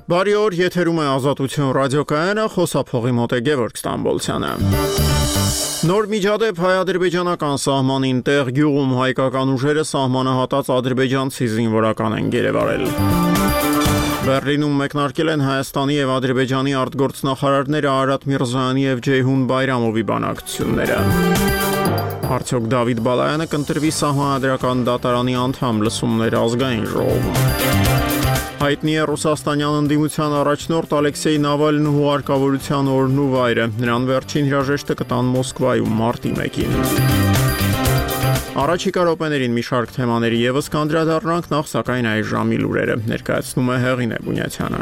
Բարի օր, եթերում է Ազատություն ռադիոկայանը, խոսափողի մոտ է Գևորգ Ստամբոլցյանը։ Նոր միջադեպ հայ-ադրբեջանական սահմանին տեղ գյուղում հայկական ուժերը սահմանահատած ադրբեջանցի զինվորական են գերեվարել։ Բեռլինում մեկնարկել են Հայաստանի եւ Ադրբեջանի արտգործնախարարները Արարատ Միրզոյանի եւ Ջեյհուն Բայրամովի բանակցությունները։ Արդյոք Դավիթ Բալայանը կընտրվի Սահմանադրական դատարանի անդամ լսումներ ազգային ժողովում։ Հայտնի է ռուսաստանյան ընդդիմության առաջնորդ Ալեքսեյ Նավալնու հարկավորության օրն ու վայրը։ Նրան վերջին հրաժեշտը կտան Մոսկվայում մարտի 1-ին։ Առաջիկա րոպեներին մի շարք թեմաների եւս կանդրադառնանք, նախ սակայն այս ժամի լուրերը ներկայացնում է Հեղինե Բունյացյանը։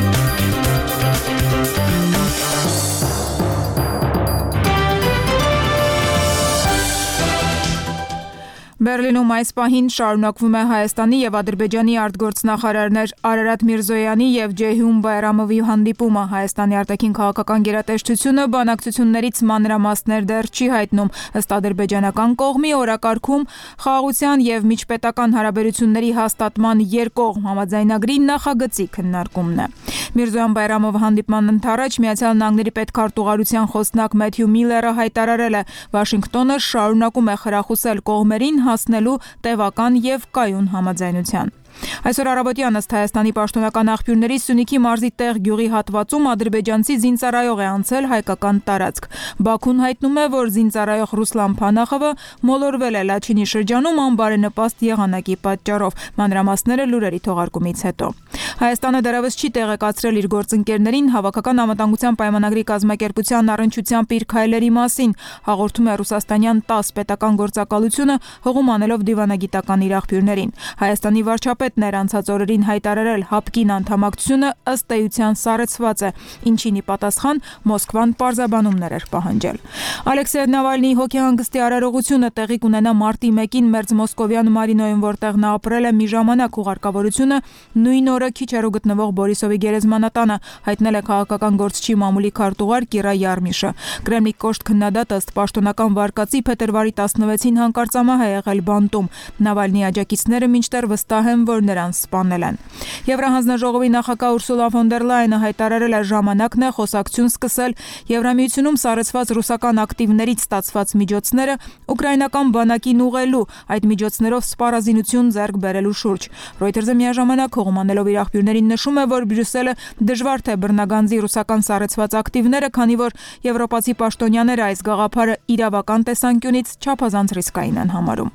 Բեռլինում այս պահին շարունակվում է Հայաստանի եւ Ադրբեջանի արտգործնախարարներ Արարատ Միրզոյանի եւ Ջեյհուն Բայրամովի հանդիպումը։ Հայաստանի արտաքին քաղաքական գերատեսչությունը բանակցություններից մանրամասներ դեռ չի հայտնում։ Ըստ ադրբեջանական կողմի օրակարգում խաղաղության եւ միջպետական հարաբերությունների հաստատման երկկողմ համաձայնագրի նախագծի քննարկումն է։ Միրզոյան-Բայրամով հանդիպման ընթառաջ Միացյալ Նահանգների պետքարտուղարության խոսնակ Մեթյու Միլլերը հայտարարել է. Վաշինգտոնը շարունակում է խրախուսել կողմերին հասնելու տևական եւ կայուն համաձայնության։ Այսօր առավոտյան ըստ Հայաստանի պաշտոնական աղբյուրների Սյունիքի մարզի տեղ գյուղի հատվածում ադրբեջանցի զինծառայող է անցել հայկական տարածք։ Բաքուն հայտնում է, որ զինծառայող Ռուսլան Փանախովը մոլորվել է Լաչինի շրջանում անբարենպաստ եղանակի պատճառով։ Մանրամասները լուրերի թողարկումից հետո։ Հայաստանը դեռևս չի տեղեկացրել իր գործընկերներին Հավաքական անվտանգության պայմանագրի կազմակերպության առնչությամբ իր քայլերի մասին, հաղորդում է ռուսաստանյան ՏԱՍՍ պետական գործակալությունը, հողում անելով դիվանագիտական իր աղբյուրներին։ Հայաստանի վարչապետն էր անցած օրերին հայտարարել ՀԱՊԿ-ին անդամակցությունը ըստ էության սառեցված է, ինչին ի պատասխան Մոսկվան պարզաբանումներ էր պահանջել։ Ալեքսեյ Նավալնիի հոգեհանգստի արարողությունը տեղի կունենա մարտի 1-ին մերձմոսկովյան Մարինոյում, որտեղ նա ապրել է մի ժամանակ, ուղարկավորությունը նույն օրը քիչ հեռու գտնվող Բորիսովի գերեզմանատանը, հայտնել է քաղաքական գործչի մամուլի քարտուղար Կիրա Յարմիշը։ Կրեմլի կոշտ քննադատ ըստ պաշտոնական վարկածի փետրվարի 16-ին հանկարծամահ է եղել բանտում։ Նավալնիի աջակիցները մինչդեռ վստահ են, որ նրան սպանել են։ Եվրահանձնաժողովի նախագահ Ուրսուլա ֆոն դեր Լայենը հայտարարել է ժամանակն է խոսակցություն սկսել Եվրամիությունում սառեցված ռուսական ակտիվներից ստացված միջոցները ուկրաինական բանակին ուղղելու, այդ միջոցներով սպառազինություն ձեռք բերելու շուրջ։ Reuters-ը միաժամանակ հողում անելով իր աղբյուրներին նշում է, որ Բրյուսելը դժվար թե բռնագանձի ռուսական սառեցված ակտիվները, քանի որ եվրոպացի պաշտոնյաները այս գաղափարը իրավական տեսանկյունից չափազանց ռիսկային են համարում։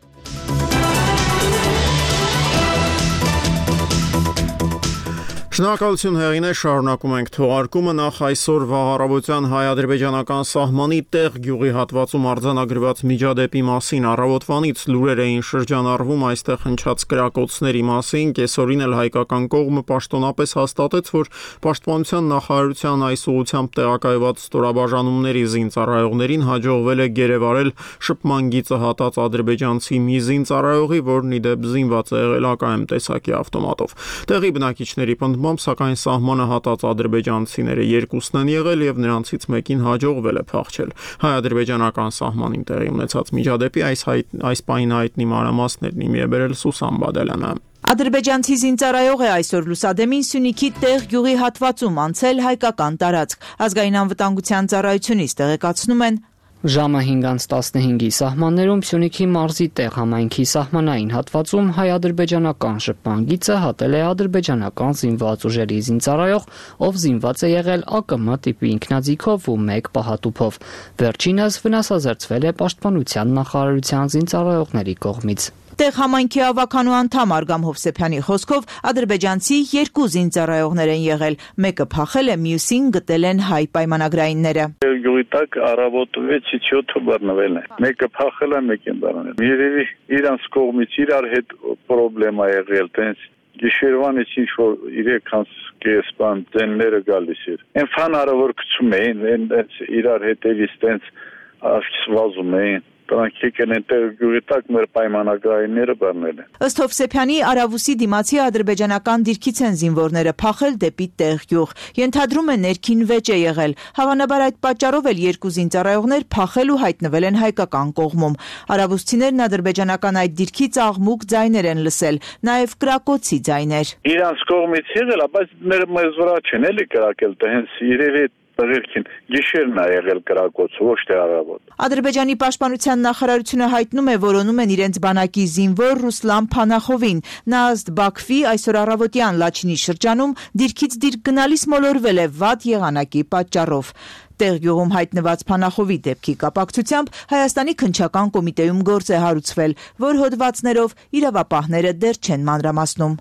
Շնորհակալություն Հեղինե, շարունակում ենք թողարկումը։ Նախ այսօր վաղ-առավոտյան հայ-ադրբեջանական սահմանի տեղ գյուղի հատվածում արձանագրված միջադեպի մասին առավոտվանից լուրեր էին շրջանառվում այստեղ հնչած կրակոցների մասին։ Կեսօրին էլ հայկական կողմը պաշտոնապես հաստատեց, որ Պաշտպանության նախարարության այս ուղղությամբ տեղակայված ստորաբաժանումների զինծառայողներին հաջողվել է գերեվարել շփման գիծը հատած ադրբեջանցի մի զինծառայողի, որն ի դեպ զինված է եղել ԱԿՄ տեսակի ավտոմատով։ Տեղի բնակիչների սակայն սահմանը հատած ադրբեջանցիները երկուսն են եղել եւ նրանցից մեկին հաջողվել է փախչել։ Հայ-ադրբեջանական սահմանին տեղի ունեցած միջադեպի այս պահին հայտնի մանրամասներն իմի է բերել Սուսան Բադալյանը։ Ադրբեջանցի զինծառայող է այսօր լուսադեմին Սյունիքի տեղ գյուղի հատվածում անցել հայկական տարածք։ Ազգային անվտանգության ծառայությունից տեղեկացնում են, Ժամը 5:15-ի սահմաններում Սյունիքի մարզի տեղ համայնքի սահմանային հատվածում հայ-ադրբեջանական շփման գիծը հատել է ադրբեջանական զինված ուժերի զինծառայող, ով զինված է եղել ԱԿՄ տիպի ինքնաձիգով ու 1 պահատուփով։ Վերջինս վնասազերծվել է Պաշտպանության նախարարության զինծառայողների կողմից։ Տեղ համայնքի ավականու անդամ Արգամ Հովսեփյանի խոսքով ադրբեջանցի 2 զինծառայողներ են եղել, մեկը փախել է, մյուսին գտել են հայ պայմանագրայինները։ Գյուղի տակ առավոտ 6-7 բռնվել է։ Մեկը փախել է, մեկին բռնել։ Երևի իրանց կողմից իրար հետ պրոբլեմա եղել, տենց գիշերվանից ինչ որ 3 կեսպան ծենները գալիս էր։ Այն ֆանարը որ գցում էին, իրար հետևից տենց ասված էին։ Դրանք եկել են տեղ գյուղի տակ մեր պայմանագրայինները բռնել են։ Ըստ Հովսեփյանի, Արավուսի դիմացի ադրբեջանական դիրքից են զինվորները փախել դեպի տեղ գյուղ։ Ենթադրում է ներքին վեճ է եղել։ Հավանաբար այդ պատճառով էլ երկու զինծառայողներ փախել ու հայտնվել են հայկական կողմում։ Արավուսցիներն ադրբեջանական այդ դիրքից աղմուկ ձայներ են լսել, նաև կրակոցի ձայներ։ Իրանց կողմից եղել, բայց մեզ վրա չեն էլի կրակել, դա հենց իրերի տղերքին գիշերն է եղել կրակոցը, ոչ թե առավոտ։ Ադրբեջանի պաշտպանության նախարարությունը հայտնում է, որոնում են իրենց բանակի զինվոր Ռուսլան Փանախովին։ Նա ըստ Բաքվի այսօր առավոտյան Լաչինի շրջանում դիրքից դիրք գնալիս մոլորվել է վատ եղանակի պատճառով։ Տեղ գյուղում հայտնված Փանախովի դեպքի կապակցությամբ Հայաստանի քննչական կոմիտեում գործ է հարուցվել, որ հոդվածներով իրավապահները դեռ չեն մանրամասնում։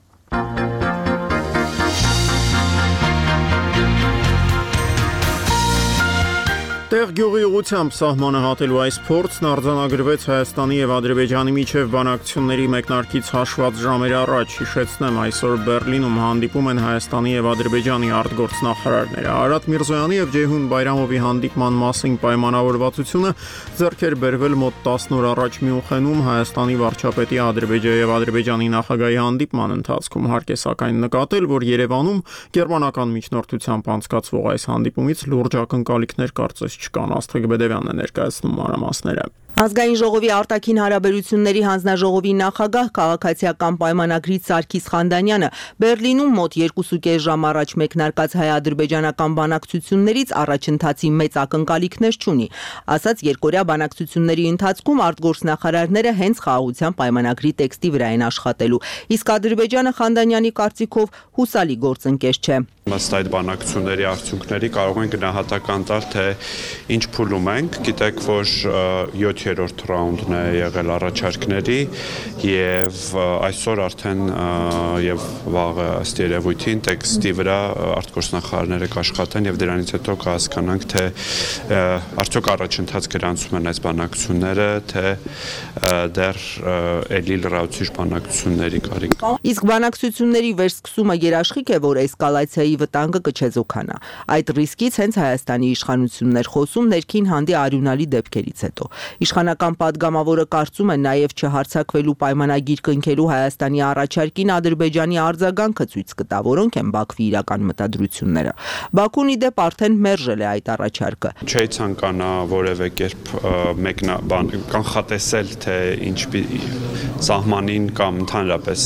Տեղ գյուղի ուղությամբ սահմանը հատելու այս փորձն արձանագրվեց Հայաստանի եւ Ադրբեջանի միջև բանակցությունների մեկնարկից հաշված ժամեր առաջ։ Հիշեցնեմ, այսօր Բեռլինում հանդիպում են Հայաստանի եւ Ադրբեջանի արտգործնախարարները։ Արարատ Միրզոյանի եւ Ջեյհուն Բայրամովի հանդիպման մասին պայմանավորվածությունը ձեռք էր բերվել մոտ 10 օր առաջ Մյունխենում Հայաստանի վարչապետի Ադրբեջանի եւ Ադրբեջանի նախագահի հանդիպման ընթացքում։ Հարկ է սակայն նկատել, որ Երևանում գերմանական միջնորդությամբ անցկացվող այս հանդիպումից լուրջ ակնկալիքներ կարծես չկան։ Աստղիկ Բեդևյանն է ներկայացնում մանրամասները։ Ազգային ժողովի արտաքին հարաբերությունների հանձնաժողովի նախագահ քաղաքացիական պայմանագրից Սարգիս Խանդանյանը Բեռլինում մոտ 2.5 ժամ առաջ մեկնարկած հայ-ադրբեջանական բանակցություններից առաջընթացի մեծ ակնկալիքներ չունի։ Ասաց երկօրյա բանակցությունների ընթացքում արտգործնախարարները հենց խաղաղության պայմանագրի տեքստի վրա են աշխատելու։ Իսկ Ադրբեջանը Խանդանյանի կարծիքով հուսալի գործընկեր չէ։ Ըստ այդ բանակցությունների արդյունքների կարող են գնահատական տալ, թե ինչ փուլում ենք։ Գիտեք, որ 7-րդ ռաունդն է եղել առաջարկների եւ այսօր արդեն եւ վաղը ըստ երևույթին տեքստի վրա արտգործնախարարները կաշխատեն եւ դրանից հետո կհասկանանք, թե արդյոք առաջընթաց գրանցում են այս բանակցությունները, թե դեռ էլի լրացուցիչ բանակցությունների կարիք կա։ Իսկ բանակցությունների վերսկսումը երաշխիք է, որ էսկալացիայի վտանգը կչեզոքանա։ Այդ ռիսկից հենց Հայաստանի իշխանություններ խոսում ներքին հանդի արյունալի դեպքերից հետո։ Իշխանական падգամավորը կարծում է նաև չհարցակվելու պայմանագիր կնքելու Հայաստանի առաջարկին Ադրբեջանի արձագանքը ցույց կտա, որոնք են Բաքվի իրական մտադրությունները։ Բաքուն ի դեպ արդեն մերժել է այդ առաջարկը։ Չի ցանկանա որևէ կերպ կանխատեսել, թե ինչպի սահմանին կամ ընդհանրապես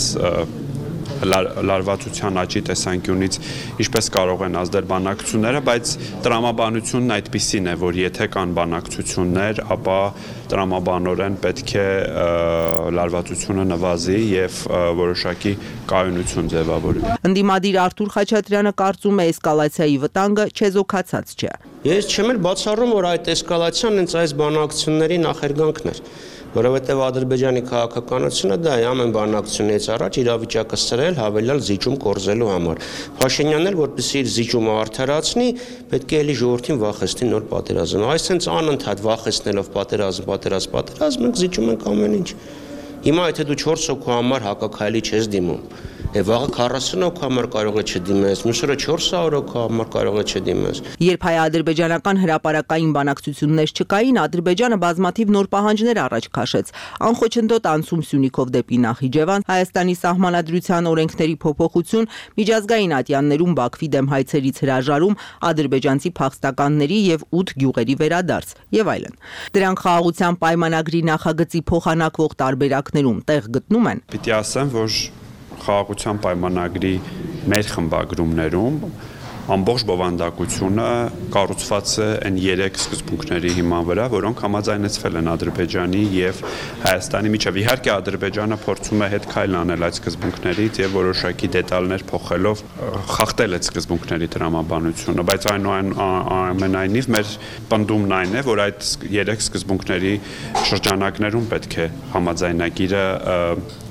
լարվածության աճի տեսանկյունից ինչպես կարող են ազդել բանակցությունները, բայց տրամաբանությունն այդպիսին է, որ եթե կան բանակցություններ, ապա տրամաբանորեն պետք է լարվածությունը նվազի եւ որոշակի կայունություն ձևավորվի։ Ընդդիմադիր Արթուր Խաչատրյանը կարծում է էսկալացիայի վտանգը չեզոքացած չէ։ Ես չեմ էլ բացառում, որ այդ էսկալացիան հենց այս բանակցությունների նախերգանքն էր, որովհետև Ադրբեջանի քաղաքականությունը դա է ամեն բանակցությունից առաջ իրավիճակը սրել հավելյալ զիջում կորզելու համար։ Փաշինյանն էլ որպեսզի իր զիջումը արդարացնի, պետք է էլի ժողովրդին վախեցնի նոր պատերազմ։ Այս հենց անընդհատ վախեցնելով պատերազմ, մենք զիջում ենք ամեն ինչ։ Հիմա եթե դու 4 հոգու համար հակաքայլի չես դիմում, վաղը 40 հոգու համար կարող է չդիմես, մյուսը 400 հոգու համար կարող է չդիմես։ Երբ հայ-ադրբեջանական հրապարակային բանակցություններ չկային, Ադրբեջանը բազմաթիվ նոր պահանջներ առաջ քաշեց։ Անխոչնդոտ անցում Սյունիքով դեպի Նախիջևան, Հայաստանի սահմանադրության օրենքների փոփոխություն, միջազգային ատյաններում Բաքվի դեմ հայցերից հրաժարում, ադրբեջանցի փախստականների եւ 8 գյուղերի վերադարձ եւ այլն։ Դրանք խաղաղության պայմանագրի նախագծի փոխանակվող տարբերակներում տեղ գտնում են։ Պիտի ասեմ, որ խաղաղության պայմանագրի մեր խմբագրումներում ամբողջ բովանդակությունը կառուցված է այն 3 սկզբունքների հիման վրա, որոնք համաձայնեցվել են Ադրբեջանի եւ Հայաստանի միջև։ Իհարկե Ադրբեջանը փորձում է հետ քայլ անել այդ սկզբունքներից եւ որոշակի դետալներ փոխելով խախտել այդ սկզբունքների տրամաբանությունը, բայց այնուամենայնիվ մեր պնդումն այն է, որ այդ 3 սկզբունքների շրջանակներում պետք է համաձայնագիրը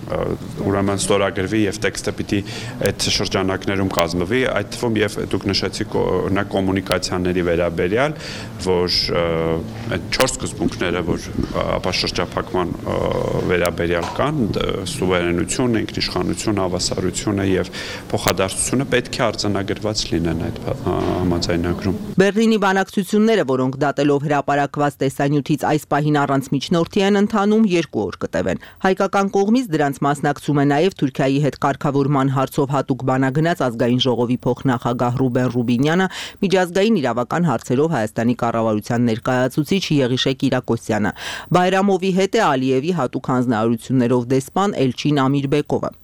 ուրեմն ստորագրվի եւ տեքստը պիտի այդ շրջանակներում կազմվի, այդ թվում եւ դուք նշեցիք օրինակ կոմունիկացիաների վերաբերյալ, որ այդ 4 սկզբունքները, որ ապաշրջափակման վերաբերյալ կան, սուվերենությունը, ինքնիշխանությունը, հավասարությունը եւ փոխադարձությունը պետք է արձանագրված լինեն այդ համաձայնագրում։ Բերլինի բանակցությունները, որոնք դատելով հրապարակված տեսանյութից այս պահին առանց միջնորդի են ընթանում, 2 օր կտևեն։ Հայկական կողմից դրանց մասնակցում է նաև Թուրքիայի հետ կարգավորման հարցով հատուկ բանագնաց ազգային ժողովի փոխնախագահ Ռուբեն Ռուբինյանը, միջազգային իրավական հարցերով Հայաստանի կառավարության ներկայացուցիչ Եղիշե Կիրակոսյանը։ Բայրամովի հետ է Ալիևի հատուկ հանձնարարություններով դեսպան Էլչին Ամիրբեկովը։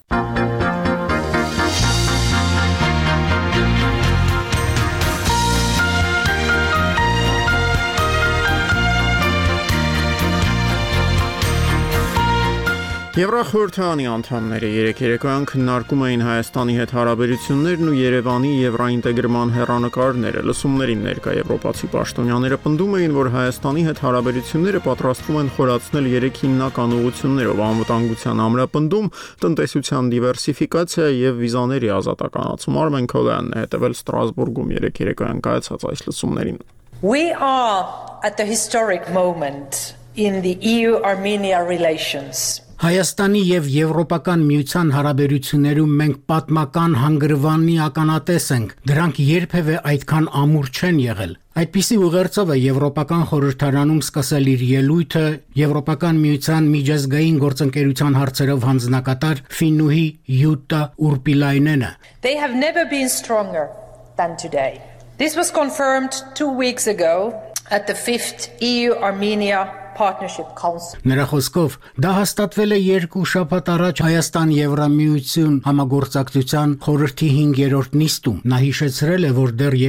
Եվրախորհրդարանի անդամները երեկոյան քննարկում էին Հայաստանի հետ հարաբերություններն ու Երևանի եվրաինտեգրման հեռանկարները։ Լսումներին ներկա եվրոպացի պաշտոնյաները պնդում էին, որ Հայաստանի հետ հարաբերությունները պատրաստվում են խորացնել 3 հիմնական ուղղություններով՝ անվտանգության ամրապնդում, տնտեսության դիվերսիֆիկացիա եւ վիզաների ազատականացում։ Արմեն Քոլյանն է հետևել Ստրասբուրգում երեկոյան կայացած այս լսումներին։ We are at the historic moment in the EU-Armenia relations. Հայաստանի եւ Եվրոպական միության հարաբերություններում մենք պատմական հանգրվանի ականատես ենք։ Դրանք երբևէ այդքան ամուր չեն եղել։ Այդպիսի ուղերձով է Եվրոպական խորհրդարանում սկսել իր ելույթը Եվրոպական միության միջազգային գործընկերության հարցերով հանձնակատար Ֆինուհի Յուտա Ուրպիլայնենը։ They have never been stronger than today. This was confirmed 2 weeks ago at the 5th EU-Armenia Partnership Council. Նրա խոսքով դա հաստատվել է 2 շաբաթ առաջ Հայաստան-Եվրամիություն համագործակցության խորհրդի 5-րդ նիստում։ Նա հիշեցրել է, որ դեռ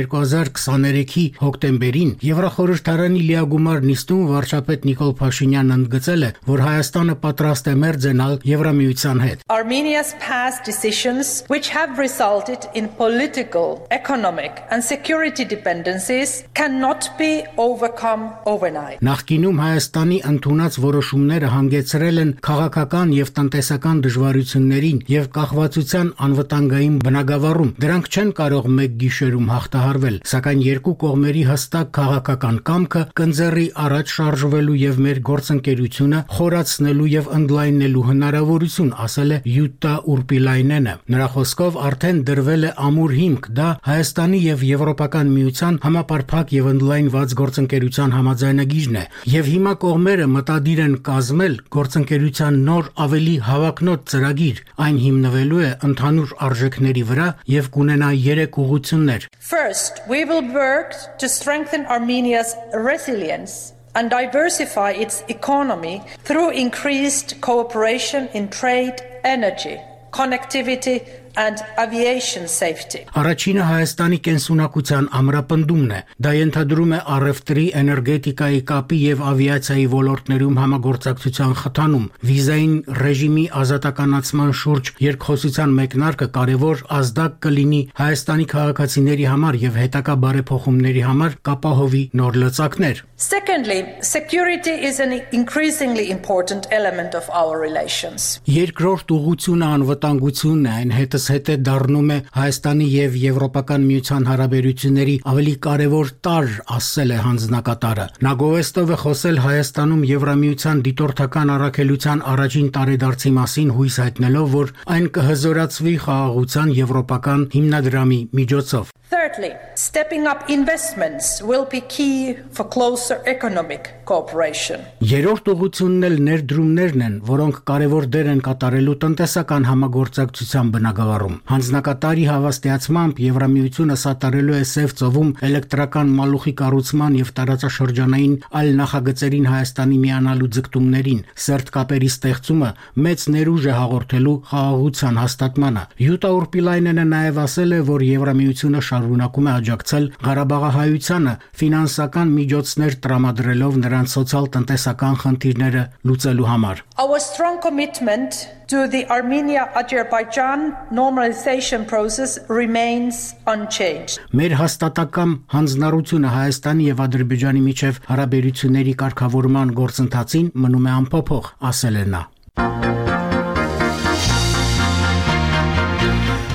2023-ի հոկտեմբերին Եվրախորհրդարանի լիագումար նիստում վարչապետ Նիկոլ Փաշինյանն ընդգծել է, որ Հայաստանը պատրաստ է մերձենալ Եվրամիության հետ։ Armenia's past decisions, which have resulted in political, economic and security dependencies, cannot be overcome overnight. Նախկինում Հայաստանի ընդունած որոշումները հանգեցրել են քաղաքական եւ տնտեսական դժվարություններին եւ կախվածության անվտանգային բնագավառում։ Դրանք չեն կարող մեկ գիշերում հաղթահարվել, սակայն երկու կողմերի հստակ քաղաքական կամքը կընձեռի առաջ շարժվելու եւ մեր գործընկերությունը խորացնելու եւ ընդլայնելու հնարավորություն, ասել է Յուտա Ուրպիլայնենը։ Նրա խոսքով արդեն դրվել է ամուր հիմք, դա Հայաստանի եւ Եվրոպական միության համապարփակ եւ ընդլայնված գործընկերության համաձայնագիրն է եւ հիմա կողմերը մտադիր են կազմել գործընկերության նոր ավելի հավակնոտ ծրագիր։ Այն հիմնվելու է ընդհանուր արժեքների վրա եւ կունենա 3 ուղղություններ։ First, we will work to strengthen Armenia's resilience and diversify its economy through increased cooperation in trade, energy, connectivity and aviation safety. Առաջինը Հայաստանի կենսունակության ամրապնդումն է։ Դա ենթադրում է առևտրի, էներգետիկայի, կապի եւ ավիացիայի ոլորտներում համագործակցության խթանում, վիզային ռեժիմի ազատականացման շուրջ երկխոսության մեկնարկը կարևոր ազդակ կլինի Հայաստանի քաղաքացիների համար եւ հետագա բարեփոխումների համար կապահովի նոր լծակներ։ Secondly, security is an increasingly important element of our relations. Երկրորդ ուղղությունը անվտանգությունն է, այն հետը դառնում է Հայաստանի եւ Եվրոպական միության հարաբերությունների ավելի կարևոր տարր, ասել է հանձնակատարը։ Նա գովեստով է խոսել Հայաստանում Եվրամիության դիտորդական առաքելության առաջին տարեդարձի մասին, հույս հայտնելով, որ այն կհզորացվի խաղաղության եվրոպական հիմնադրամի միջոցով։ Thirdly, stepping up investments will be key for closer economic cooperation. Երրորդ ուղղությունն էլ ներդրումներն են, որոնք կարևոր դեր են կատարելու տնտեսական համագործակցության բնագավառում։ Հանձնակատարի հավաստիացմամբ Եվրամիությունը սատարելու է Սև ծովում էլեկտրական մալուխի կառուցման եւ տարածաշրջանային այլ նախագծերին Հայաստանի միանալու ձգտումներին, սերտ կապերի ստեղծումը մեծ ներուժ է հաղորդելու խաղաղության հաստատմանը։ Յուտա Ուրպիլայնենը նաեւ ասել է, որ Եվրամիությունը շարունակում է աջակցել Ղարաբաղահայությանը ֆինանսական միջոցներ տրամադրելով նրանց սոցիալ-տնտեսական խնդիրները լուծելու համար։ Our strong commitment to the Armenia-Azerbaijan normalization process remains unchanged. Մեր հաստատակամ հանձնառությունը Հայաստանի եւ Ադրբեջանի միջև հարաբերությունների կարգավորման գործընթացին մնում է անփոփոխ, ասել է նա։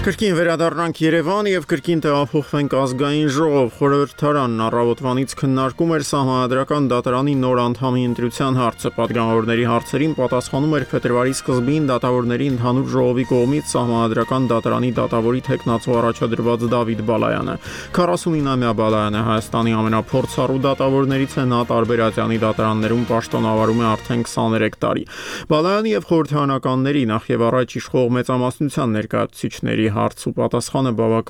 Կրկին վերադառնանք Երևան եւ կրկին տեղափոխվենք ազգային ժողով։ Խորհրդարանն առավոտվանից քննարկում էր Սահմանադրական դատարանի նոր անդամի ընտրության հարցը։ Պատգամավորների հարցերին պատասխանում էր փետրվարի սկզբին դատավորների ընդհանուր ժողովի կողմից Սահմանադրական դատարանի դատավորի թեկնածու առաջադրված Դավիթ Բալայանը։ 49-ամյա Բալայանը Հայաստանի ամենափորձառու դատավորներից է, նա տարբերատյանի դատարաններում պաշտոնավարում է արդեն 23 տարի։ Բալայանի եւ խորհրդարանականների նախ եւ առաջ իշխող մեծամասնության ներկայացուցիչների հարց ու պատասխանը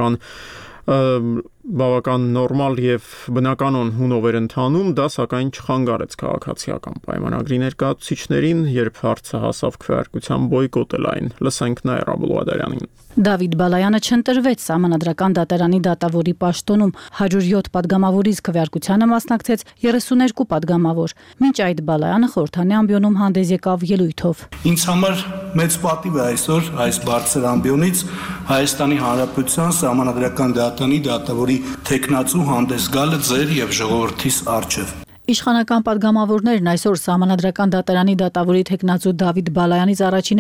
բավական նորմալ եւ բնականon հունով էր ընթանում, դա սակայն չխանգարեց քաղաքացիական պայմանագրի ներկայացուցիչներին, երբ հարցը հասավ քվեարկության բոյկոտել այն։ Լսենք Նաիրա Բուլուադարյանին։ Դավիթ Բալայանը չընտրվեց Սահմանադրական դատարանի դատավորի պաշտոնում, 107 падգամավորից քվեարկությանը մասնակցեց 32 падգամավոր։ Մինչ այդ Բալայանը խորհրդանի ամբիոնում հանդես եկավ ելույթով։ Ինձ համար մեծ պատիվ է այսօր այս բարձր ամբիոնից Հայաստանի Հանրապետության Սահմանադրական դատարանի դատավորի թեկնածու հանդես գալը ձեր եւ ժողովրդիս առջև։ Իշխանական падգամավորներն այսօր Սահմանադրական դատարանի դատավորի թեկնածու Դավիթ Բալայանից առաջինը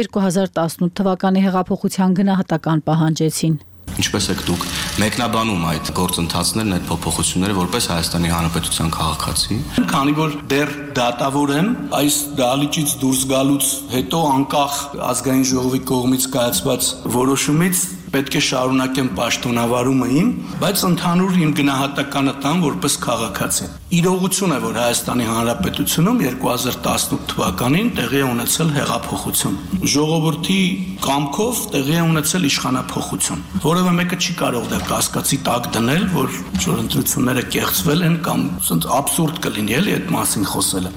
2018 թվականի հեղափոխության գնահատական պահանջեցին։ Ինչպես եք դուք մեկնաբանում այդ գործընթացներն, այդ փոփոխությունները որպես Հայաստանի Հանրապետության քաղաքացի։ Քանի որ դեռ դատավոր եմ, այս դահլիճից դուրս գալուց հետո անկախ ազգային ժողովի կողմից կայացված որոշումից պետք է շարունակեմ պաշտոնավարումը իմ, բայց ընդհանուր իմ գնահատականը տամ որպես քաղաքացի։ Իրողություն է, որ Հայաստանի Հանրապետությունում 2018 թվականին տեղի է ունեցել հեղափոխություն։ Ժողովրդի կամքով տեղի է ունեցել իշխանափոխություն։ Որևէ մեկը չի կարող դա կասկածի տակ դնել, որ ընտրությունները կեղծվել են կամ աբսուրդ կլինի էլի այդ մասին խոսելը։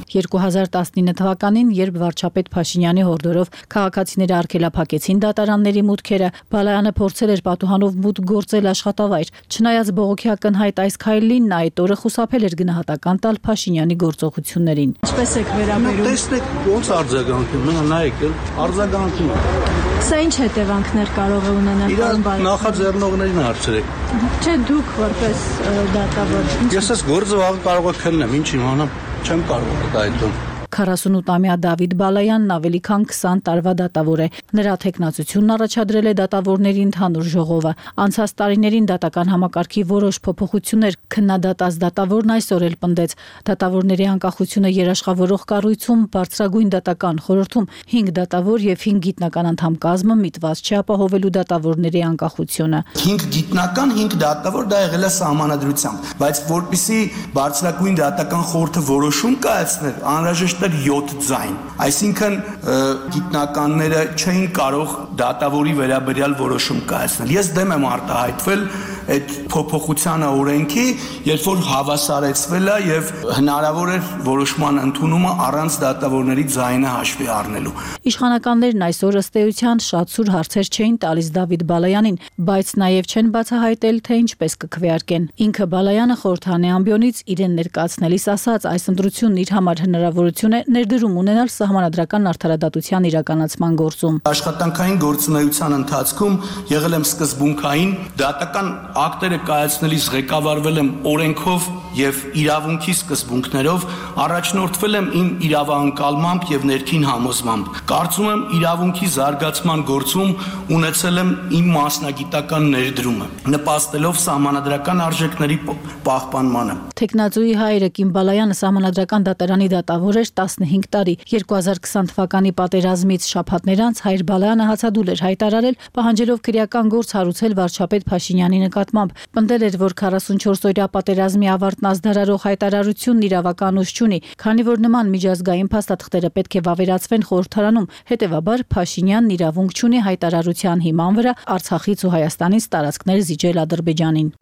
2019 թվականին, երբ վարչապետ Փաշինյանի հորդորով քաղաքացիները արգելափակեցին դատարանների մուտքերը, Բալայանը փորձել էր պատուհանով մուտք գործել աշխատավայր։ Չնայած բողոքի ակնհայտ այս քայլին, նա այդ օրը խուսափել էր գնահատական տալ Փաշինյանի գործողություններին։ Ինչպես եք վերաբերում։ Տեսնեք ոնց արձագանքում, նայեք, արձագանքում։ Սա ինչ հետևանքներ կարող է ունենալ։ Իրան նախաձեռնողներին հարցրեք։ Չէ, դուք որպես դատավոր։ Ես այս գործը վաղ կարող եմ քննեմ, ինչ իմանամ, չեմ կարող դա այդում։ 48-ամյա Դավիթ Բալայանն ավելի քան 20 տարվա դատավոր է։ Նրա թեկնածությունն առաջադրել է դատավորների ընդհանուր ժողովը։ Անցած տարիներին դատական համակարգի որոշ փոփոխություններ քննադատած դատավորն այսօր էլ պնդեց։ Դատավորների անկախությունը երաշխավորող կառույցում բարձրագույն դատական խորհրդում 5 դատավոր եւ 5 գիտնական անդամ կազմը միտված չի ապահովելու դատավորների անկախությունը։ 5 գիտնական, 5 դատավոր դա եղել է սահմանադրությամբ, բայց որpիսի բարձրագույն դատական խորհուրդը որոշում կայացներ, անհրաժեշտ 7 ձայն, այսինքն գիտնականները չէին կարող դատավորի վերաբերյալ որոշում կայացնել։ Ես դեմ եմ արտահայտվել այդ փոփոխությանը օրենքի, երբ որ հավասարեցվել է եւ հնարավոր էր որոշման ընդունումը առանց դատավորների ձայնը հաշվի առնելու։ Իշխանականներն այսօր ըստ էության շատ սուր հարցեր չէին տալիս Դավիթ Բալայանին, բայց նաեւ չեն բացահայտել, թե ինչպես կքվեարկեն։ Ինքը Բալայանը խորհրդանի ամբիոնից իրեն ներկայացնելիս ասաց, այս ընտրությունն իր համար հնարավորություն է ներդրում ունենալ սահմանադրական արդարադատության իրականացման գործում։ Աշխատանքային գործունեության ընթացքում եղել եմ սկզբունքային դատական ակտերը կայացնելիս ղեկավարվել եմ օրենքով եւ իրավունքի սկզբունքներով, առաջնորդվել եմ իմ իրավանկալմամբ եւ ներքին համոզմամբ։ Կարծում եմ իրավունքի զարգացման գործում ունեցել եմ իմ մասնագիտական ներդրումը, նպաստելով սահմանադրական արժեքների պահպանմանը։ Թեկնածուի հայրը Կիմ Բալայանը սահմանադրական դատարանի դատավոր էր 15 տարի։ 2020 թվականի պատերազմից շաբաթներ անց հայր Բալայանը հացադուլ էր հայտարարել, պահանջելով քրեական գործ հարուցել վարչապետ Փաշինյանի նկատմամբ։ Պնդել էր, որ 44-օրյա պատերազմի ավարտն ազդարարող հայտարարությունն իրավական ուժ չունի, քանի որ նման միջազգային փաստաթղթերը պետք է վավերացվեն խորհրդարանում։ Հետևաբար Փաշինյանն իրավունք չունի հայտարարության հիման վրա Արցախից ու Հայաստանից տարածքներ զիջել Ադրբեջանին։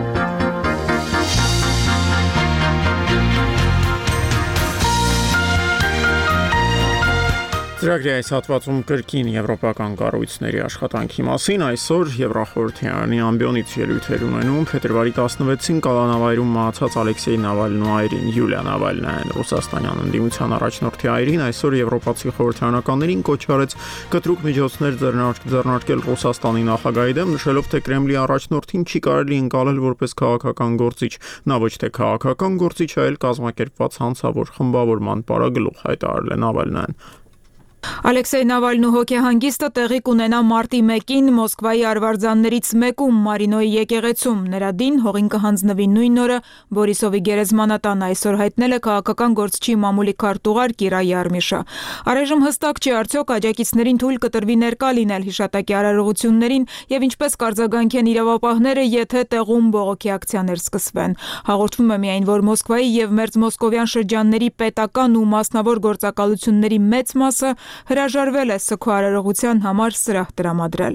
Ծրագրի այս հատվածում կրկին եվրոպական կառույցների աշխատանքի մասին այսօր Եվրախորհրդարանի ամբիոնից ելույթեր ունենում փետրվարի 16-ին կալանավայրում մահացած Ալեքսեյ Նավալնու այրին Յուլիա Նավալնայան ռուսաստանյան ընդդիմության առաջնորդի այրին այսօր եվրոպացի խորհրդարանականներին կոչ արեց կտրուկ միջոցներ ձեռնարկել Ռուսաստանի նախագահի դեմ, նշելով, թե Կրեմլի առաջնորդին չի կարելի ընկալել որպես քաղաքական գործիչ, նա ոչ թե քաղաքական գործիչ, այլ կազմակերպված հանցավոր խմբավորման պարագլուխ հայտարարել է Նավալնայան։ Ալեքսեյ Նավալնու հոգեհանգիստը տեղի կունենա մարտի 1-ին Մոսկվայի արվարձաններից մեկում Մարինոյի եկեղեցում։ Նրա դին հողին կհանձնվի նույն օրը Բորիսովի գերեզմանատան, այսօր հայտնել է քաղաքական գործչի մամուլի քարտուղար Կիրա Յարմիշը։ Առայժմ հստակ չի արդյոք աջակիցներին թույլ կտրվի ներկա լինել հիշատակի արարողություններին եւ ինչպես կարձագանքեն իրավապահները, եթե տեղում բողոքի ակցիաներ սկսվեն։ Հաղորդվում է միայն, որ Մոսկվայի եւ մերձմոսկովյան շրջանների պետական ու մասնավոր գործակալությունների մեծ մասը հրաժարվել է սգո արարողության համար սրահ տրամադրել։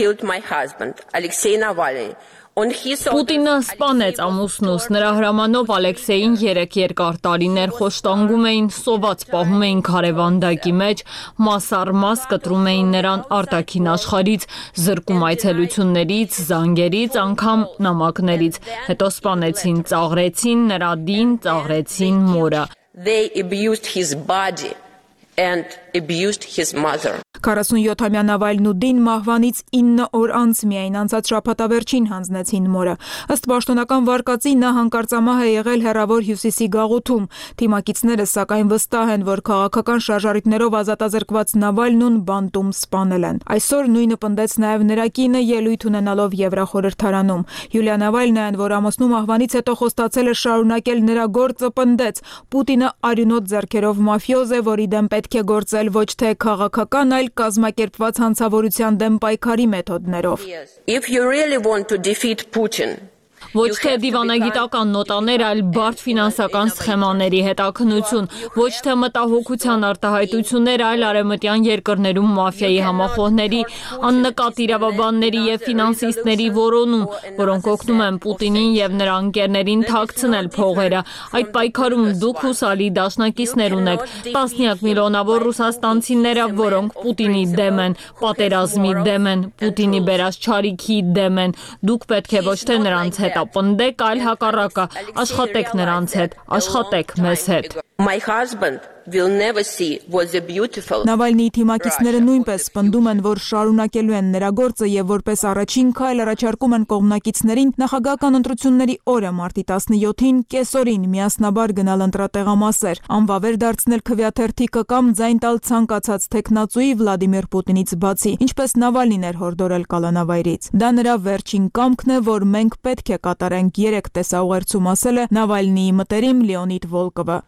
Պուտինը սպանեց ամուսնուս, նրա հրամանով Ալեքսեյին 3 երկար տարիներ խոշտանգում էին, սոված պահում էին քարեվանդակի մեջ, մաս առ մաս կտրում էին նրան արտաքին աշխարհից, զրկում այցելություններից, զանգերից, անգամ նամակներից, հետո սպանեցին, ծաղրեցին նրա դին, ծաղրեցին մորը։ They abused his body and abused his mother. 47-ամյա Նավալնու դին մահվանից 9 օր անց միայն անցած շաբաթավերջին հանձնեցին մորը։ Ըստ պաշտոնական վարկածի նա հանկարծամահ է եղել հեռավոր հյուսիսի գաղութում։ Թիմակիցները սակայն վստահ են, որ քաղաքական շարժառիթներով ազատազրկված Նավալնուն բանտում սպանել են։ Այսօր նույնը պնդեց նաև նրա կինը ելույթ ունենալով Եվրախորհրդարանում։ Յուլիա Նավալնյան, որ ամուսնու մահվանից հետո խոստացել է շարունակել նրա գործը, պնդեց. Պուտինը արյունոտ ձեռքերով մաֆիոզ է, որի դեմ պետք է գործել ոչ թե քաղաքական, այլ կազմակերպված հանցավորության դեմ պայքարի մեթոդներով։ If you really want to defeat Putin, Ոչ թե դիվանագիտական նոտաներ, այլ բարդ ֆինանսական սխեմաների հետաքննություն, ոչ թե մտահոգության արտահայտություններ, այլ արևմտյան երկրներում մաֆիայի համախոհների, աննկատ իրավաբանների եւ ֆինանսիստների որոնում, որոնք օգնում են Պուտինին եւ նրա ընկերներին թաքցնել փողերը։ Այդ պայքարում դուք հուսալի դաշնակիցներ ունեք, տասնյակ միլիոնավոր ռուսաստանցիները, որոնք Պուտինի դեմ են, պատերազմի դեմ են, Պուտինի բերած չարիքի դեմ են։ Դուք պետք է ոչ թե նրանց հետ ապնդեք, այլ հակառակը, աշխատեք նրանց հետ, աշխատեք մեզ հետ։ My husband will never see was a beautiful. Նավալնիի թիմակիցները նույնպես պնդում են, որ շարունակելու են նրա գործը եւ որպես առաջին քայլ առաջարկում են կողմնակիցներին նախագահական ընտրությունների օրը մարտի 17-ին կեսօրին միասնաբար գնալ ընտրատեղամասեր, անվավեր դարձնել քվեաթերթիկը կամ ձայն տալ ցանկացած տեխնացուի Վլադիմիր Պուտինից բացի, ինչպես Նավալնին էր հորդորել կալանավայրից։ Դա նրա վերջին կամքն է, որ մենք պետք է կատարենք 3 տեսաուղերձում, ասել է Նավալնիի մտերիմ Լեոնիդ Վոլկովը։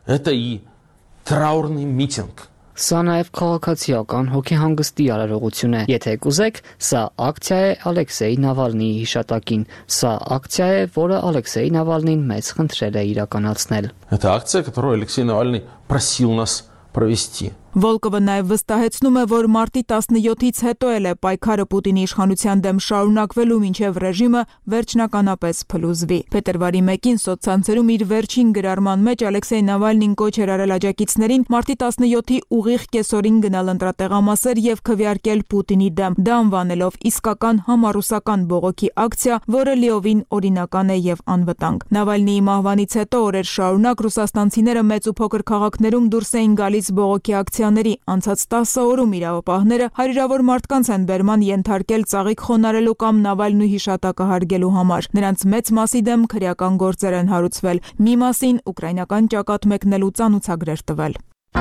Траурный митинг. Սա նաև քաղաքացիական հոգեհանգստի արարողություն է։ Եթե կուզեք, сա акция է Ալեքսեյ Նավալնիի հիշատակին։ Սա акция է, որը Ալեքսեյ Նավալնին մեզ խնդրել է իրականացնել։ Это акция, которую Алексей Навальный просил нас провести. Վոլկովը նաև վստահեցնում է, որ մարտի 17-ից հետո էլ է պայքարը Պուտինի իշխանության դեմ շարունակվելու մինչև ռեժիմը վերջնականապես փլուզվի։ Փետրվարի 1-ին սոցցանցերում իր վերջին գրառման մեջ Ալեքսեյ Նավալնին կոչ էր արել աջակիցներին մարտի 17-ի ուղիղ կեսօրին գնալ ընտրատեղամասեր եւ քվեարկել Պուտինի դեմ, դա անվանելով իսկական համառուսական բողոքի ակցիա, որը լիովին օրինական է եւ անվտանգ։ Նավալնիի մահվանից հետո օրեր շարունակ ռուսաստանցիները մեծ ու փոքր քաղաքներում դուրս էին գալիս բողոքի ակցիաների, անցած 10 օրում իրավապահները հարյուրավոր մարդկանց են բերման ենթարկել ծաղիկ խոնարհելու կամ Նավալնու հիշատակը հարգելու համար։ Նրանց մեծ մասի դեմ քրեական գործեր են հարուցվել, մի մասին ուկրաինական ճակատ մեկնելու ծանուցագրեր տվել։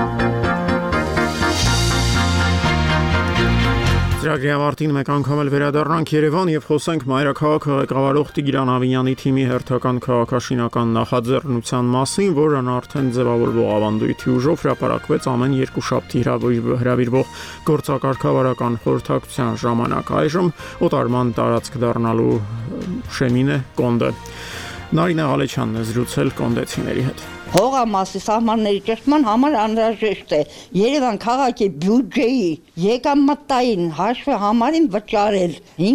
Ծրագրի ավարտին մեկ անգամ էլ վերադառնանք Երևան եւ խոսենք մայրաքաղաքը ղեկավարող Տիգրան Ավինյանի թիմի հերթական քաղաքաշինական նախաձեռնության մասին, որն արդեն ձևավորվող ավանդույթի ուժով հրապարակվեց ամեն երկուշաբթի հրավիրվող գործակարգավարական խորհրդակցության ժամանակ։ Այժմ օտարման տարածք դառնալու շեմին է Կոնդը։ Նարինե Ղալեչյանն է զրուցել կոնդեցիների հետ։ Հողամասի սահմանների ճշտման համար անհրաժեշտ է Երևան քաղաքի բյուջեի եկամտային հաշվի համարին վճարել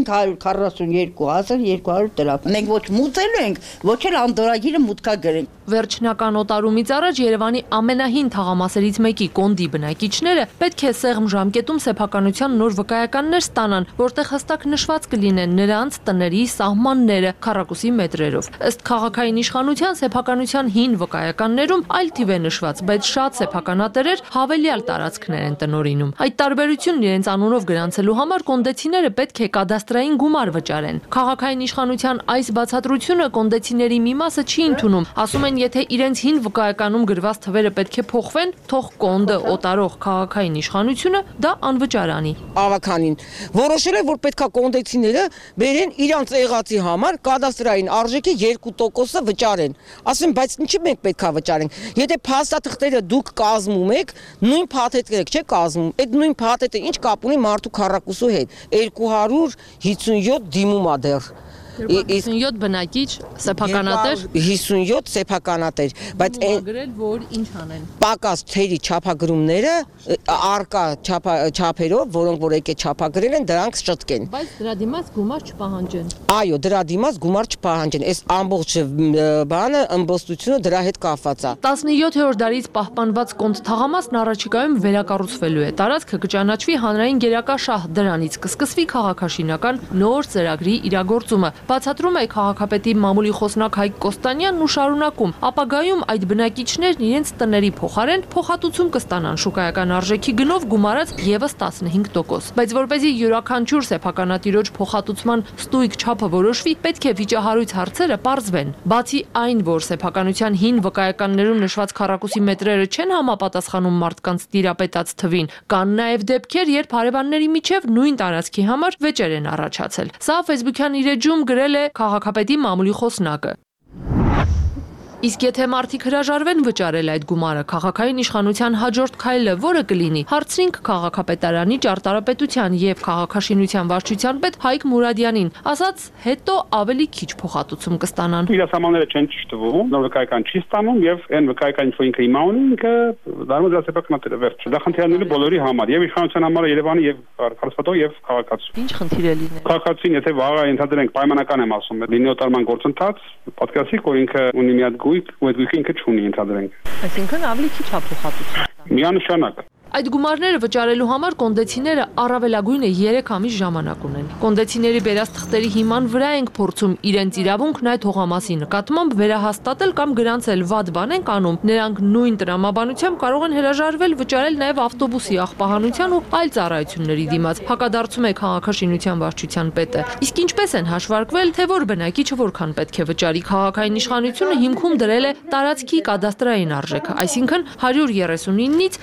542,200 դրամ։ Մենք ոչ մուծելու ենք, ոչ էլ անդորագիրը մուտքագրենք։ Վերջնական օտարումից առաջ Երևանի ամենահին թաղամասերից մեկի Կոնդի բնակիչները պետք է սեղմ ժամկետում սեփականության նոր վկայականներ ստանան, որտեղ հստակ նշված կլինեն նրանց տների սահմանները քառակուսի մետրերով։ Ըստ քաղաքային իշխանության սեփականության հին վկայական քահաքականներում այլ թիվ է նշված, բայց շատ սեփականատերեր հավելյալ տարածքներ են տնօրինում։ Այդ տարբերությունն իրենց անունով գրանցելու համար կոնդեցիները պետք է կադաստրային գումար վճարեն։ Քաղաքային իշխանության այս բացատրությունը կոնդեցիների մի մասը չի ընդունում։ Ասում են, եթե իրենց հին վկայականում գրված թվերը պետք է փոխվեն, թող կոնդը օտարող քաղաքային իշխանությունը դա անվճար անի։ Ավականին որոշել է, որ պետքա կոնդեցիները բերեն իրանց եղածի համար կադաստրային արժեքի 2%-ը վճարեն։ Ասում, բայց ինչի մենք պետքա վճարենք։ Եթե փաստաթղթերը դուք կազմում եք, նույն փաթեթները չէ կազմում, այդ նույն փաթեթը ինչ կապ ունի մարդու քառակուսու հետ։ 257 դիմում ա դեռ։ 57 բնակիչ, սեփականատեր, 57 սեփականատեր, բայց գրել որ ինչ անեն։ Պակաս թերի չափագրումները արկա չափերով, որոնք որ եկե չափագրել են, դրանք շտկեն։ Բայց դրա դիմաց գումար չպահանջեն։ Այո, դրա դիմաց գումար չպահանջեն։ Այս ամբողջ բանը ըմբոստությունը դրա հետ կապված է։ 17-րդ դարից պահպանված կոնդ թաղամասն առաջիկայում վերակառուցվելու է։ Տարածքը կճանաչվի հանրային գերակաշահ, դրանից կսկսվի քաղաքաշինական նոր ծրագրի իրագործումը։ Բացատրում է քաղաքապետի մամուլի խոսնակ Հայկ Կոստանյանն ու շարունակում, ապագայում այդ բնակիչներն իրենց տների փոխարեն փոխհատուցում կստանան շուկայական արժեքի գնով գումարած եւս 15%։ Բայց որպեսզի յուրաքանչյուր սեփականատիրոջ փոխհատուցման ստույգ չափը որոշվի, պետք է վիճահարույց հարցերը պարզվեն։ Բացի այն, որ սեփականության հին վկայականներում նշված քառակուսի մետրերը չեն համապատասխանում մարդկանց տիրապետած թվին, կան նաեւ դեպքեր, երբ հարևանների միջև նույն տարածքի համար վեճեր են առաջացել։ Սա Facebook-յան իր էջում գրել է քաղաքապետի մամուլի խոսնակը։ Իսկ եթե մարդիկ հրաժարվեն վճարել այդ գումարը, քաղաքային իշխանության հաջորդ քայլը որը կլինի, հարցրինք քաղաքապետարանի ճարտարապետության եւ քաղաքաշինության վարչության պետ Հայկ Մուրադյանին, ասաց հետո ավելի քիչ փոխհատուցում կստանան։ Իրասահմանները չեն ճշտվում, նոր վկայական չի ստանում եւ այն վկայականից որ ինքը հիմա ունի, ինքը դառնում է սեփականատերը վերջ։ Դա խնդիրները բոլորի համար եւ իշխանության համար Երևանի եւ Կարասպատով եւ քաղաքացու։ Ինչ խնդիր է լինել։ Քաղաքացին եթե վաղը ընդհանրենք պայմանական եմ ասում, լինի օտարման գործընթաց, պատկերացրեք որ ինքը ունի մի հատ գույք, ու այդ գույքը ինքը չունի ընդհանրենք։ Այսինքն ավելի քիչ է փոխհատուցում։ Միանշանակ։ Այդ գումարները վճարելու համար կոնդեցիները առավելագույնը 3 ամիս ժամանակ ունեն։ Կոնդեցիների վերած թղթերի հիման վրա ենք փորձում իրենց իրավունքն այդ հողամասի նկատմամբ վերահաստատել կամ գրանցել վատ բան են անում։ Նրանք նույն տրամաբանությամբ կարող են հրաժարվել վճարել նաև ավտոբուսի աղբահանության ու այլ ծառայությունների դիմաց։ Հակադարձում է քաղաքաշինության վարչության պետը։ Իսկ ինչպես են հաշվարկվել, թե որ բնակիչը որքան պետք է վճարի, քաղաքային իշխանությունը հիմքում դրել է տարածքի կադաստրային արժեքը, այսինքն 139-ից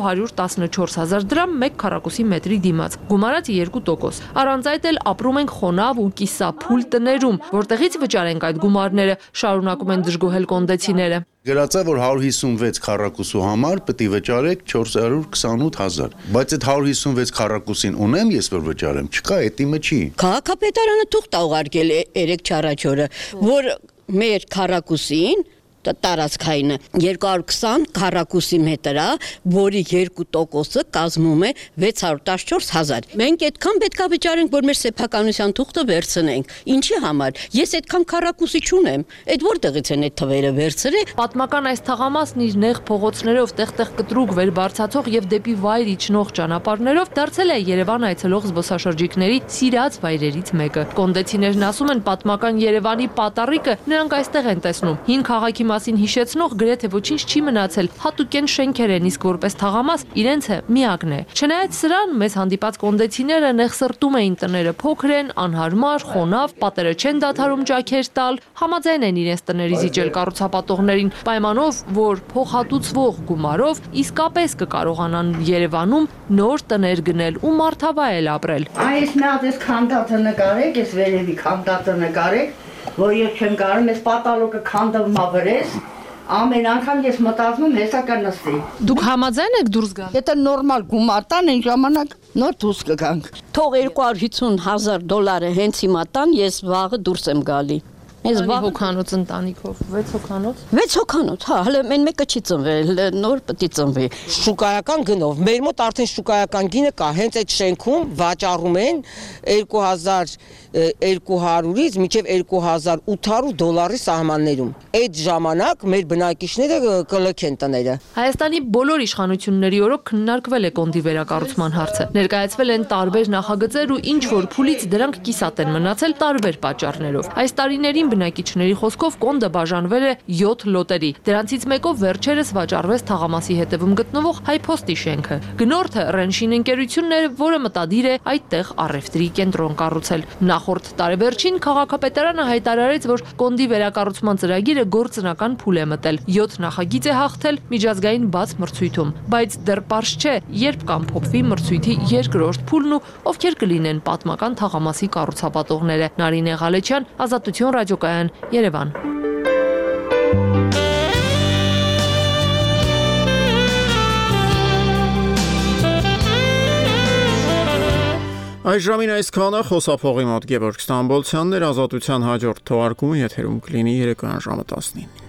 214,000 դրամ 1 քառակուսի մետրի դիմաց, գումարած 2%։ Առանց այդ էլ ապրում ենք խոնավ ու կիսափուլ տներում, որտեղից վճարենք այդ գումարները, շարունակում են դժգոհել կոնդեցիները։ Գրած է, որ 156 քառակուսու համար պետք է վճարեք 428,000, բայց այդ 156 քառակուսին ունեմ ես որ վճարեմ, չկա, էտիմը չի։ Քաղաքապետարանը թուղթ ուղարկել է 3 չառաջորը, որ մեր քառակուսին տարածքայինը 220 քառակուսի մետր է, որի 2%-ը կազմում է 614,000։ Մենք այդքան պետքա վճարենք, որ մեր սեփականության թուղթը վերցնենք։ Ինչի համար։ Ես այդքան քառակուսի չունեմ։ Այդ որտեղից են այդ թվերը վերցրել։ Պատմական այս թաղամասն իր նեղ փողոցներով, տեղ-տեղ կտրուկ վերբարձացող եւ դեպի վայր իջնող ճանապարհներով դարձել է Երևան այցելող զբոսաշրջիկների սիրած վայրերից մեկը։ Կոնդեցիներն ասում են, պատմական Երևանի պատառիկը նրանք այստեղ են տեսնում։ Հին քաղաքի մասին հիշեցնող գրեթե ոչինչ չի մնացել, հատուկեն շենքեր են, իսկ որպես թաղամաս իրենց միակն է։ Չնայած սրան, մեզ հանդիպած կոնդեցիները նեղսրտում էին տները փոքր են, անհարմար, խոնավ, պատերը չեն դադարում ճաքեր տալ, համաձայն են իրենց տների զիջել կառուցապատողներին, պայմանով, որ փոխհատուցվող գումարով իսկապես կկարողանան Երևանում նոր տներ գնել ու մարդավայել ապրել։ Այս մի հատ էս քանդածը նկարեք, էս վերևի քանդածը նկարեք, որ ես չեմ կարում, ես պատալոկը քանդվում ավրես, ամեն անգամ ես մտածում հեսա կնստի։ Դուք համաձայն եք դուրս գալ։ Եթե նորմալ գումար տան, այն ժամանակ նոր դուրս կգանք։ Թող $250,000 հենց հիմա տան, ես վաղը դուրս եմ գալի։ Ես հոգանոց ընտանիքով 6 հոգանոց։ 6 հոգանոց, հա, հələ մեն մեկը չի ծնվել, նոր պետք է ծնվի։ Շուկայական գնով, մեր մոտ արդեն շուկայական գինը կա, հենց այդ շենքում վաճառում են 2200-ից մինչև $2,800 սահմաններում։ Այդ ժամանակ մեր բնակիչները կլքեն տները։ Հայաստանի բոլոր իշխանությունների օրոք քննարկվել է կոնդի վերակառուցման հարցը։ Ներկայացվել են տարբեր նախագծեր ու ինչ որ փուլից դրանք կիսատ են մնացել տարբեր պատճառներով։ Այս տարիներին բնակիչների խոսքով կոնդը բաժանվել է 7 լոտերի։ Դրանցից մեկով վերջերս վաճառվեց թաղամասի հետևում գտնվող Հայփոստի շենքը։ Գնորդը Ռենշին ընկերությունն էր, որը մտադիր է այդտեղ առևտրի կենտրոն կառուցել։ Նախորդ տարեվերջին քաղաքապետարանը հայտարարեց, որ կոնդի վերակառուցման ծրագիրը գործնական փուլ է մտել։ 7 նախագիծ է հաղթել միջազգային բաց մրցույթում, բայց դեռ պարզ չէ, երբ կամփոփվի մրցույթի երկրորդ փուլն ու ովքեր կլինեն պատմական թաղամասի կառուցապատողները։ Նարինե Ղալեչյան, Ազատություն ռադիոկայան, Երևան։ Այս ժամին այսքանը խոսափողի մոտ Գևորգ Ստամբոլցյանն էր, Ազատության հաջորդ թողարկումը եթերում կլինի երեկոյան ժամը 19-ին։